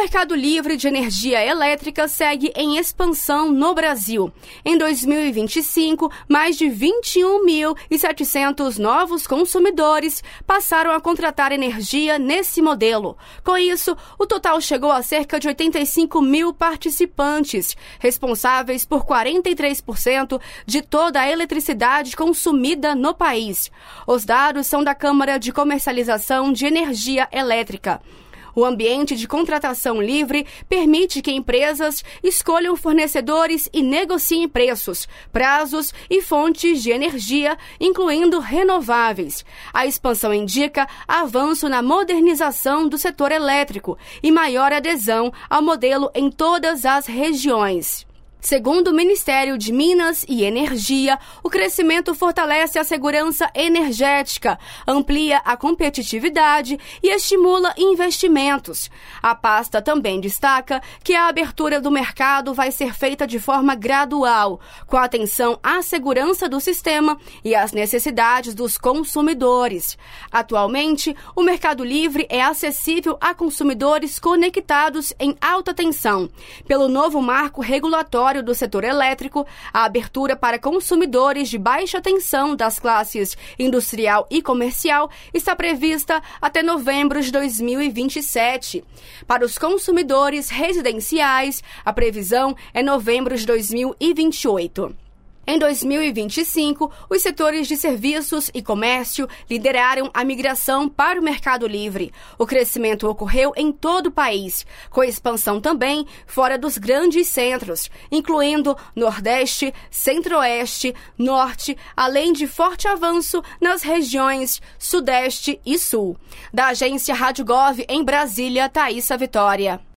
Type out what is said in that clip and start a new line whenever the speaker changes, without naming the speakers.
mercado livre de energia elétrica segue em expansão no Brasil. Em 2025, mais de 21.700 novos consumidores passaram a contratar energia nesse modelo. Com isso, o total chegou a cerca de 85 mil participantes, responsáveis por 43% de toda a eletricidade consumida no país. Os dados são da Câmara de Comercialização de Energia Elétrica. O ambiente de contratação livre permite que empresas escolham fornecedores e negociem preços, prazos e fontes de energia, incluindo renováveis. A expansão indica avanço na modernização do setor elétrico e maior adesão ao modelo em todas as regiões. Segundo o Ministério de Minas e Energia, o crescimento fortalece a segurança energética, amplia a competitividade e estimula investimentos. A pasta também destaca que a abertura do mercado vai ser feita de forma gradual, com atenção à segurança do sistema e às necessidades dos consumidores. Atualmente, o Mercado Livre é acessível a consumidores conectados em alta tensão. Pelo novo marco regulatório do setor elétrico, a abertura para consumidores de baixa tensão das classes industrial e comercial está prevista até novembro de 2027. Para os consumidores residenciais, a previsão é novembro de 2028. Em 2025, os setores de serviços e comércio lideraram a migração para o Mercado Livre. O crescimento ocorreu em todo o país, com expansão também fora dos grandes centros, incluindo Nordeste, Centro-Oeste, Norte, além de forte avanço nas regiões Sudeste e Sul. Da agência Rádio Gov em Brasília, Thaísa Vitória.